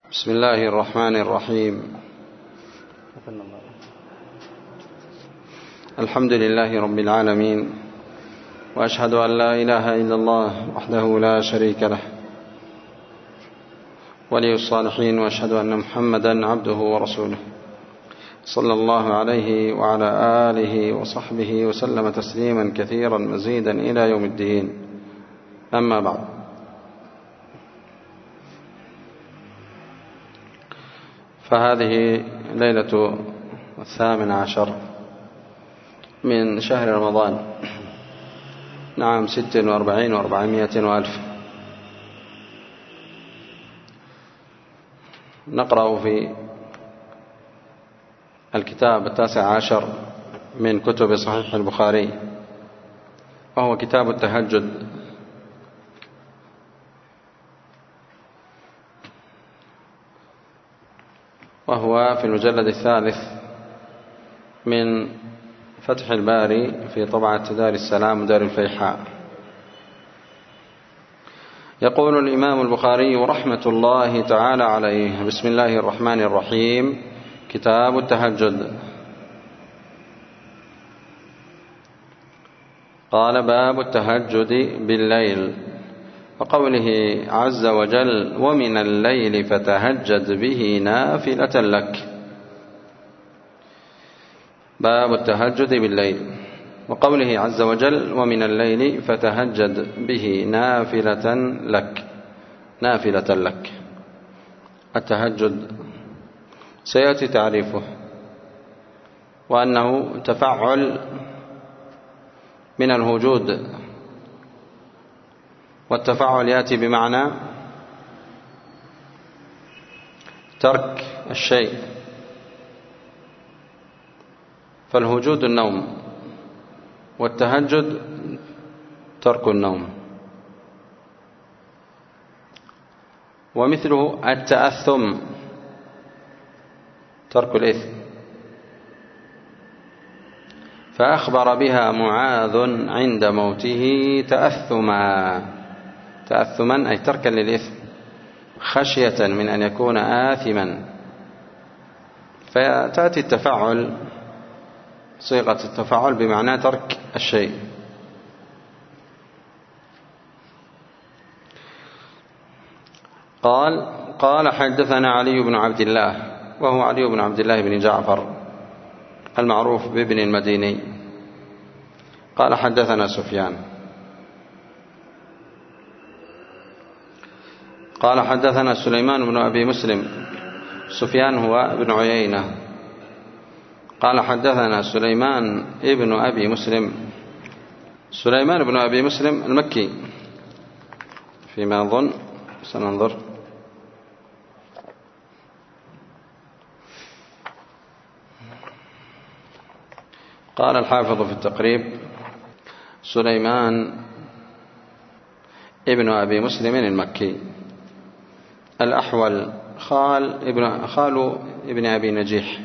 بسم الله الرحمن الرحيم. الحمد لله رب العالمين، وأشهد أن لا إله إلا الله وحده لا شريك له ولي الصالحين، وأشهد أن محمدا عبده ورسوله صلى الله عليه وعلى آله وصحبه وسلم تسليما كثيرا مزيدا إلى يوم الدين. أما بعد، فهذه ليلة 18 من شهر رمضان، نعم 46 و400 وألف. نقرأ في الكتاب 19 من كتب صحيح البخاري، وهو كتاب التهجد. وهو في المجلد 3 من فتح الباري في طبعة دار السلام ودار الفيحاء. يقول الإمام البخاري رحمة الله تعالى عليه: بسم الله الرحمن الرحيم. كتاب التهجد. قال: باب التهجد بالليل، وقوله عز وجل: ومن الليل فتهجد به نافلة لك. باب التهجد بالليل، وقوله عز وجل: ومن الليل فتهجد به نافلة لك. نافلة لك. التهجد سيأتي تعريفه، وأنه تفعل من الوجود، والتفعل يأتي بمعنى ترك الشيء، فالوجود النوم، والتهجد ترك النوم. ومثله التأثم، ترك الإثم. فأخبر بها معاذ عند موته تأثما. تأثما أي تركا للإثم، خشية من أن يكون آثما. فتأتي التفعل، صيغة التفعل بمعنى ترك الشيء. قال حدثنا علي بن عبد الله، وهو علي بن عبد الله بن جعفر المعروف بابن المديني. قال حدثنا سفيان قال حدثنا سليمان بن أبي مسلم. سفيان هو ابن عيينة. قال حدثنا سليمان ابن أبي مسلم. سليمان بن أبي مسلم المكي فيما أظن، سننظر. قال الحافظ في التقريب: سليمان ابن أبي مسلم المكي الأحول، خال ابن أبي نجيح.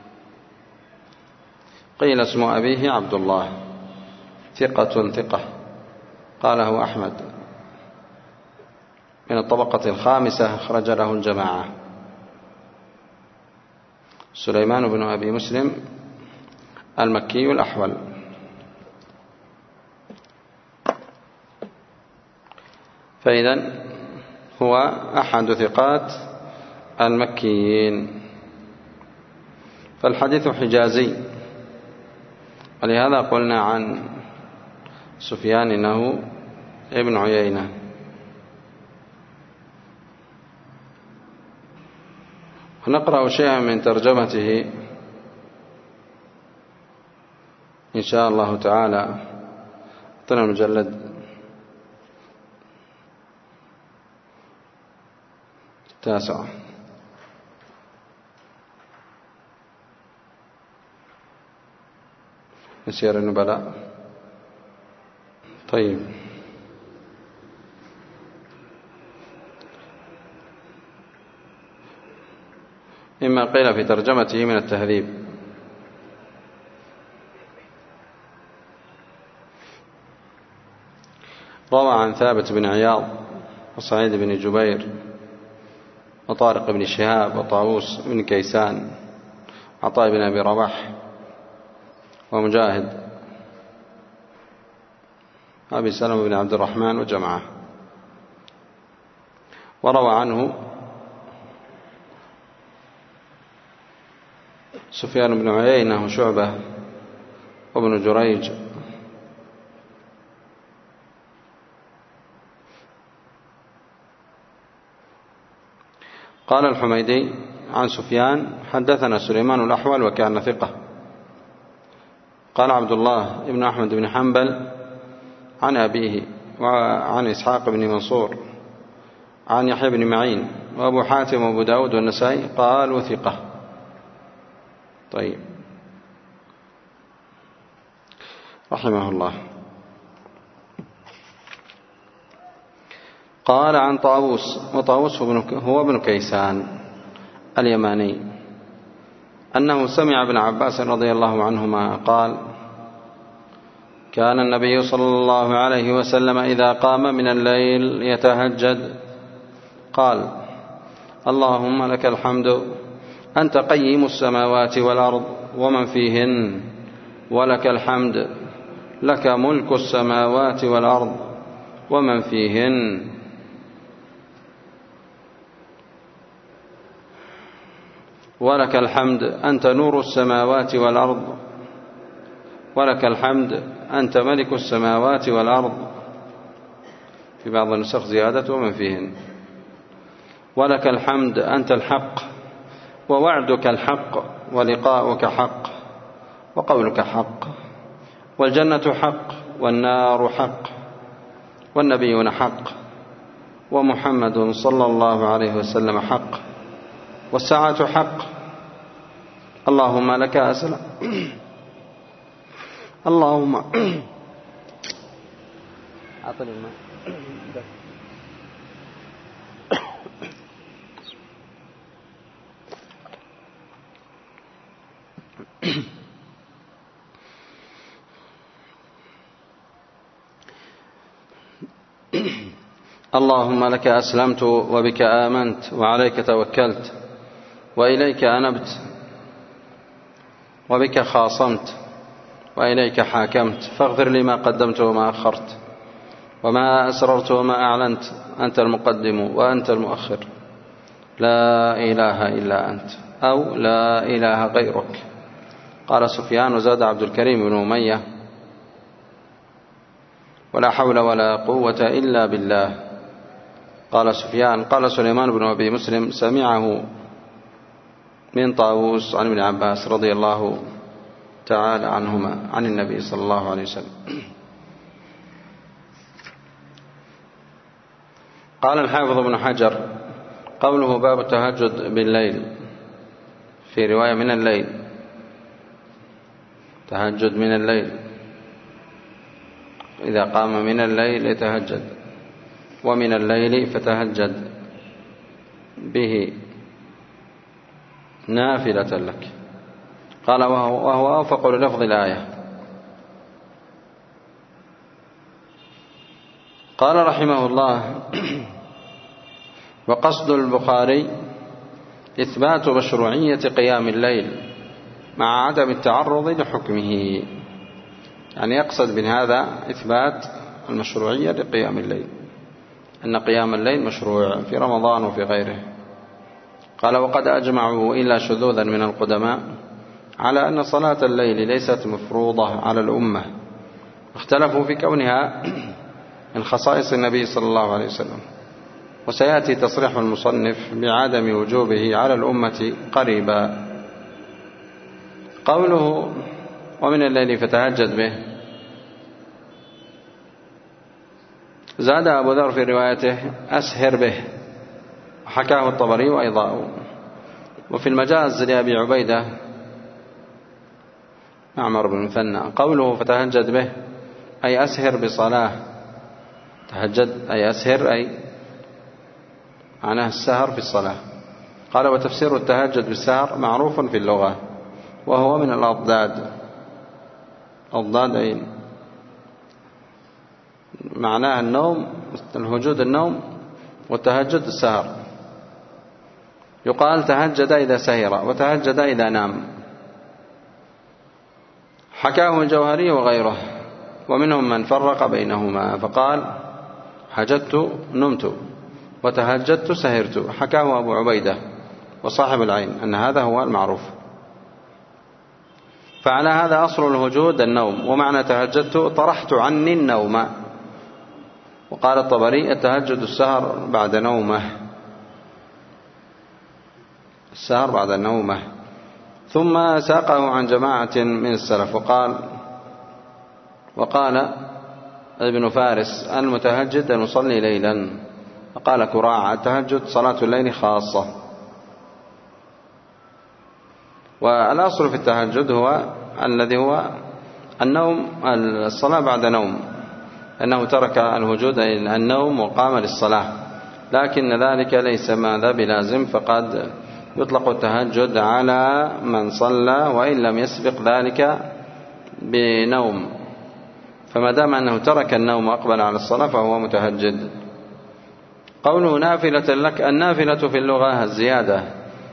قيل اسم أبيه عبد الله، ثقة. قاله أحمد، من الطبقة الخامسة، أخرج له الجماعة. سليمان بن أبي مسلم المكي الأحول. فإذن هو أحد ثقات المكيين، فالحديث حجازي. ولهذا قلنا عن سفيان إنه ابن عيينة. ونقرأ شيئا من ترجمته إن شاء الله تعالى. أعطنا المجلد 9 من سير النبلاء. طيب، مما قيل في ترجمته من التهذيب: روى عن ثابت بن عياض وسعيد بن جبير وطارق بن شهاب وطاووس بن كيسان عطاء بن أبي رباح ومجاهد أبي سلمة بن عبد الرحمن وجماعة. وروى عنه سفيان بن عيينة وشعبة وابن جريج. قال الحميدي عن سفيان حدثنا سليمان الأحول وكان ثقة. قال عبد الله بن أحمد بن حنبل عن أبيه وعن إسحاق بن منصور عن يحيى بن معين وأبو حاتم وأبو داود والنسائي قالوا ثقة. طيب رحمه الله. قال عن طاووس، وطاووس هو ابن كيسان اليماني، أنه سمع ابن عباس رضي الله عنهما قال: كان النبي صلى الله عليه وسلم إذا قام من الليل يتهجد قال: اللهم لك الحمد أنت قيم السماوات والأرض ومن فيهن، ولك الحمد لك ملك السماوات والأرض ومن فيهن، ولك الحمد أنت نور السماوات والأرض، ولك الحمد أنت ملك السماوات والأرض، في بعض النسخ زيادة ومن فيهن، ولك الحمد أنت الحق ووعدك الحق ولقاؤك حق وقولك حق، والجنة حق والنار حق والنبيون حق ومحمد صلى الله عليه وسلم حق والساعة حق. اللهم لك أسلم اللهم أعطني الماء. اللهم لك أسلمت وبك آمنت وعليك توكلت وإليك أنبت وبك خاصمت وإليك حاكمت، فاغفر لي ما قدمت وما أخرت وما أسررت وما أعلنت، أنت المقدم وأنت المؤخر، لا إله إلا أنت أو لا إله غيرك. قال سفيان: وزاد عبد الكريم بن أمية: ولا حول ولا قوة إلا بالله. قال سفيان: قال سليمان بن أبي مسلم: سمعه من طاووس عن ابن عباس رضي الله تعالى عنهما عن النبي صلى الله عليه وسلم. قال الحافظ ابن حجر: قوله باب التهجد بالليل، في رواية من الليل، تهجد من الليل، إذا قام من الليل يتهجد، ومن الليل فتهجد به نافلة لك. قال: وهو أوفق للفظ الآية. قال رحمه الله: وقصد البخاري إثبات مشروعية قيام الليل مع عدم التعرض لحكمه، يعني يقصد من هذا إثبات المشروعية لقيام الليل، أن قيام الليل مشروع في رمضان وفي غيره. قال: وقد أجمعوا إلا شذوذا من القدماء على أن صلاة الليل ليست مفروضة على الأمة، اختلفوا في كونها من خصائص النبي صلى الله عليه وسلم، وسيأتي تصريح المصنف بعدم وجوبه على الأمة قريبا. قوله: ومن الليل فتهجد به، زاد أبو ذر في روايته: أسهر به، وحكاه الطبري وأيضاه. وفي المجاز لأبي عبيدة معمر بن مثنى قوله فتهجد به أي أسهر بصلاة، تهجد أي أسهر، أي معناه السهر في الصلاة. قال: وتفسير التهجد بالسهر معروف في اللغة، وهو من الأضداد. أضداد أي معناه النوم، الهجود النوم، والتهجد السهر. يقال تهجد إذا سهر وتهجد إذا نام. حكاه الجوهري وغيره، ومنهم من فرق بينهما فقال هجدت نمت وتهجدت سهرت. حكاه أبو عبيدة وصاحب العين أن هذا هو المعروف. فعلى هذا أصل الهجود النوم، ومعنى تهجدت طرحت عني النوم. وقال الطبري التهجد السهر بعد نومه، السهر بعد النومه. ثم ساقه عن جماعة من السلف وقال ابن فارس المتهجد المصلي ليلا. وقال كراع التهجد صلاة الليل خاصة. والأصل في التهجد هو الذي هو النوم، الصلاة بعد نوم، أنه ترك الهجود إلى النوم وقام للصلاة، لكن ذلك ليس ماذا بلازم، فقد يطلق التهجد على من صلى وإن لم يسبق ذلك بنوم، فما دام أنه ترك النوم وأقبل على الصلاة فهو متهجد. قوله نافلة لك، النافلة في اللغة الزيادة،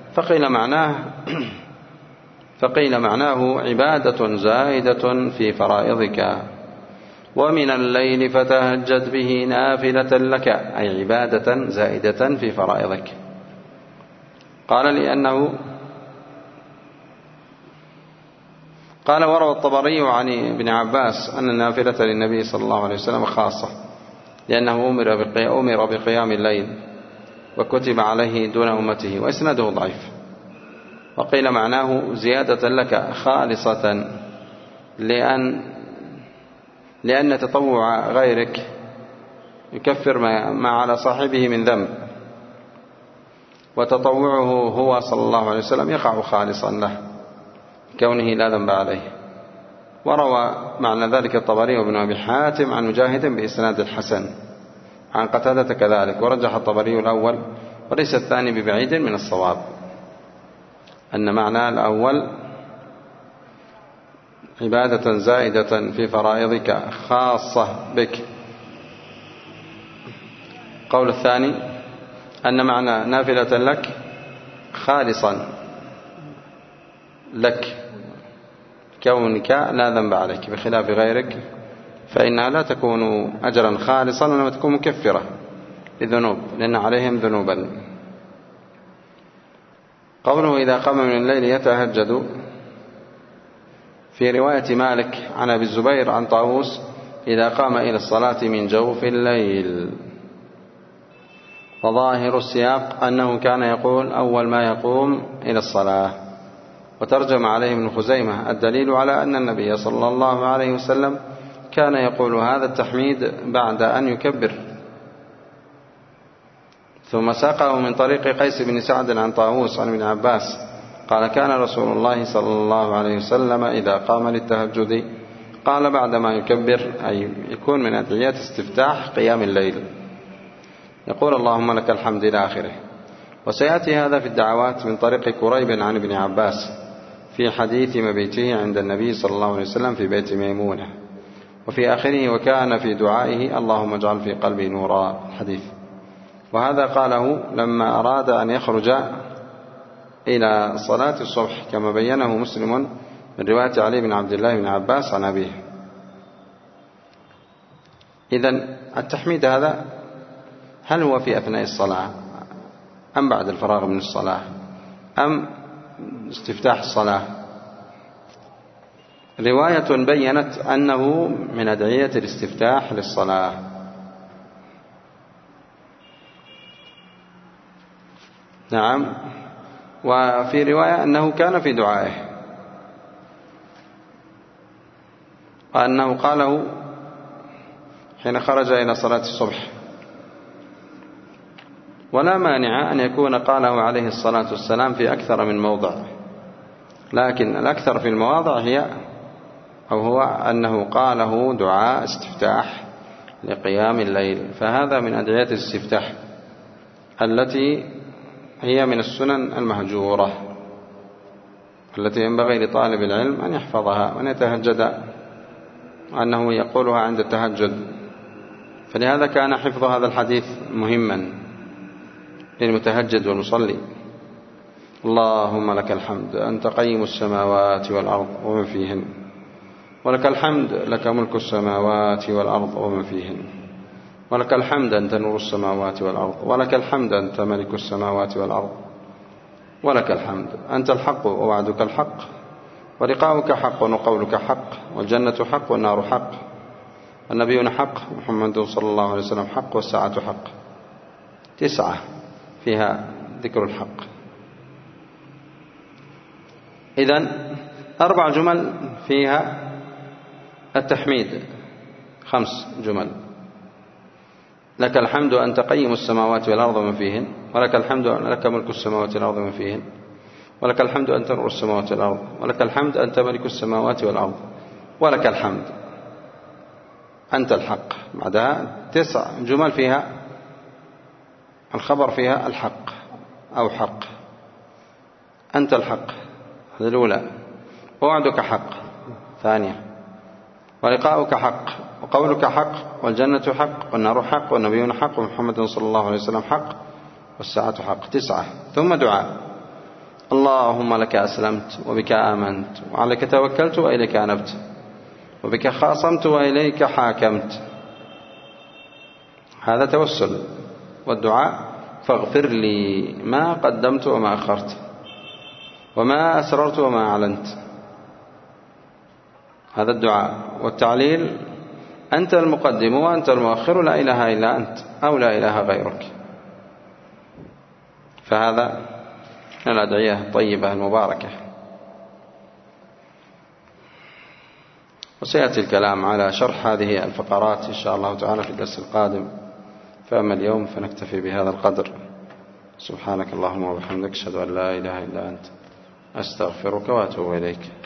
فقيل معناه عبادة زائدة في فرائضك. ومن الليل فتهجد به نافلة لك، أي عبادة زائدة في فرائضك. قال وروى الطبري عن ابن عباس أن النافلة للنبي صلى الله عليه وسلم خاصة، لأنه أمر بقيام الليل وكتب عليه دون أمته، وإسناده ضعيف. وقيل معناه زيادة لك خالصة، لأن تطوع غيرك يكفر ما على صاحبه من ذنب، وتطوعه هو صلى الله عليه وسلم يقع خالصا له كونه لا ذنب عليه. وروى معنى ذلك الطبري وابن أبي حاتم عن مجاهد بإسناد الحسن عن قتادة كذلك. ورجح الطبري الأول، وليس الثاني ببعيد من الصواب، أن معنى الأول عبادة زائدة في فرائضك خاصة بك. قول الثاني أن معنى نافلة لك خالصا لك، كونك لا ذنب عليك، بخلاف غيرك فإنها لا تكون أجرا خالصا، وإنما تكون مكفرة للذنوب، لأن عليهم ذنوبا. قوله إذا قام من الليل يتهجد، في رواية مالك عن أبي الزبير عن طاووس إذا قام إلى الصلاة من جوف الليل. وظاهر السياق أنه كان يقول أول ما يقوم إلى الصلاة. وترجم عليه ابن خزيمة الدليل على أن النبي صلى الله عليه وسلم كان يقول هذا التحميد بعد أن يكبر. ثم ساقه من طريق قيس بن سعد عن طاووس عن ابن عباس قال كان رسول الله صلى الله عليه وسلم إذا قام للتهجد قال بعدما يكبر، أي يكون من أدعية استفتاح قيام الليل، يقول اللهم لك الحمد إلى آخره. وسيأتي هذا في الدعوات من طريق كريب عن ابن عباس في حديث مبيته عند النبي صلى الله عليه وسلم في بيت ميمونة، وفي آخره وكان في دعائه اللهم اجعل في قلبي نورا الحديث. وهذا قاله لما أراد أن يخرج إلى صلاة الصبح، كما بينه مسلم من رواية علي بن عبد الله بن عباس عن أبيه. إذن التحميد هذا هل هو في أثناء الصلاة أم بعد الفراغ من الصلاة أم استفتاح الصلاة؟ رواية بيّنت أنه من أدعية الاستفتاح للصلاة. نعم. وفي رواية أنه كان في دعائه، وأنه قاله حين خرج إلى صلاة الصبح. ولا مانع أن يكون قاله عليه الصلاة والسلام في أكثر من موضع، لكن الأكثر في المواضع هو أنه قاله دعاء استفتاح لقيام الليل، فهذا من أدعية الاستفتاح التي هي من السنن المهجورة، التي ينبغي لطالب العلم أن يحفظها وأن يتهجد، أنه يقولها عند التهجد. فلهذا كان حفظ هذا الحديث مهما للمتهجد والمصلي. اللهم لك الحمد أنت قيم السماوات والأرض ومن فيهن، ولك الحمد لك ملك السماوات والأرض ومن فيهن، ولك الحمد أنت نور السماوات والأرض، ولك الحمد أنت ملك السماوات والأرض، ولك الحمد أنت الحق ووعدك الحق، ولقاؤك حق وقولك حق، والجنة حق والنار حق، والنبيون حق، محمد صلى الله عليه وسلم حق، والساعة حق. 9 فيها ذكر الحق. إذن 4 جمل فيها التحميد، 5 جمل. لك الحمد أنت قيم السماوات والأرض ومن فيهن، ولك الحمد لك ملك السماوات والأرض ومن فيهن، ولك الحمد أنت نور السماوات والأرض، ولك الحمد أنت ملك السماوات والأرض، ولك الحمد أنت الحق. بعدها 9 جمل فيها الخبر فيها الحق أو حق. أنت الحق، هذه الأولى. ووعدك حق، ثانية. ولقاؤك حق، وقولك حق، والجنة حق، والنار حق، والنبيون حق، ومحمد صلى الله عليه وسلم حق، والساعة حق. 9. ثم دعاء: اللهم لك أسلمت وبك آمنت وعليك توكلت وإليك أنبت وبك خاصمت وإليك حاكمت. هذا توسل. والدعاء: فاغفر لي ما قدمت وما أخرت وما أسررت وما أعلنت. هذا الدعاء. والتعليل: أنت المقدم وأنت المؤخر، لا إله إلا أنت أو لا إله غيرك. فهذا من الأدعية الطيبة المباركة. وسيأتي الكلام على شرح هذه الفقرات إن شاء الله تعالى في الدرس القادم. فأما اليوم فنكتفي بهذا القدر. سبحانك اللهم وبحمدك، أشهد أن لا إله إلا أنت، أستغفرك وأتوب إليك.